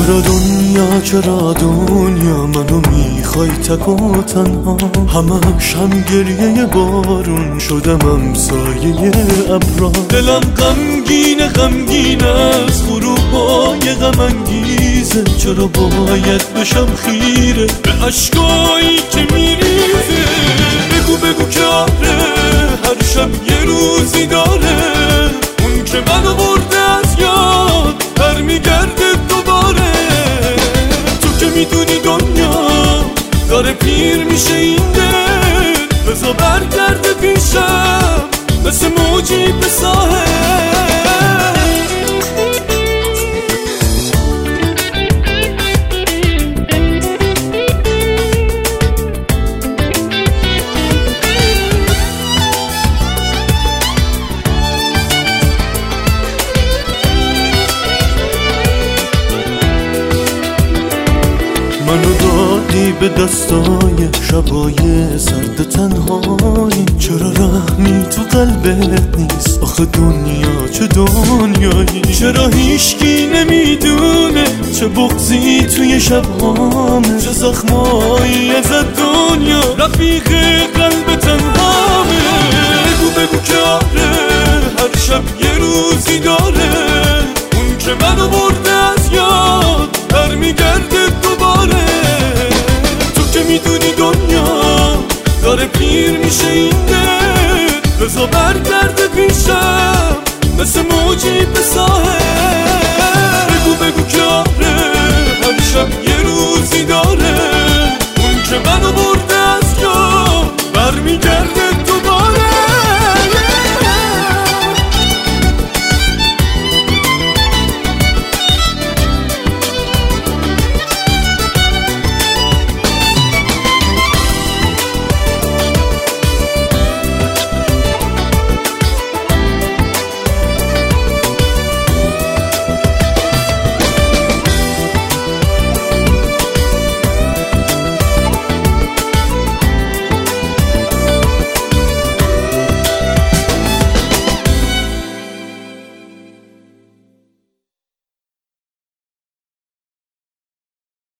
چرا دنیا منو میخوای تک و تنها، همش هم گریه بارون شدم سایه ابرا. دلم غمگین از غروبای غم انگیزه، چرا باید بشم خیره به اشکایی که میریزه. بگو که آره هر شب یه روزی داره، اون که منو برده از یاد برمیگرده دوباره. تو که میدونی دنیا داره پیر میشه این دل، بزا برگرده پیشم مثل موجی به ساحل. منو دادی به دستای شبای سرد تنهایی، چرا رحمی تو قلبت نیست آخه دنیا چه دنیایی؟ چرا هیچکی نمیدونه چه بغضی توی شبهامه، چه زخمایی از دنیا رفیق قلب تنهامه. بگو که آره هر شب یه روزی داره، اون که منو برده از یاد برمیگرده دوباره. تو که میدونی دنیا داره پیر میشه این دل، بزا برگرده پیش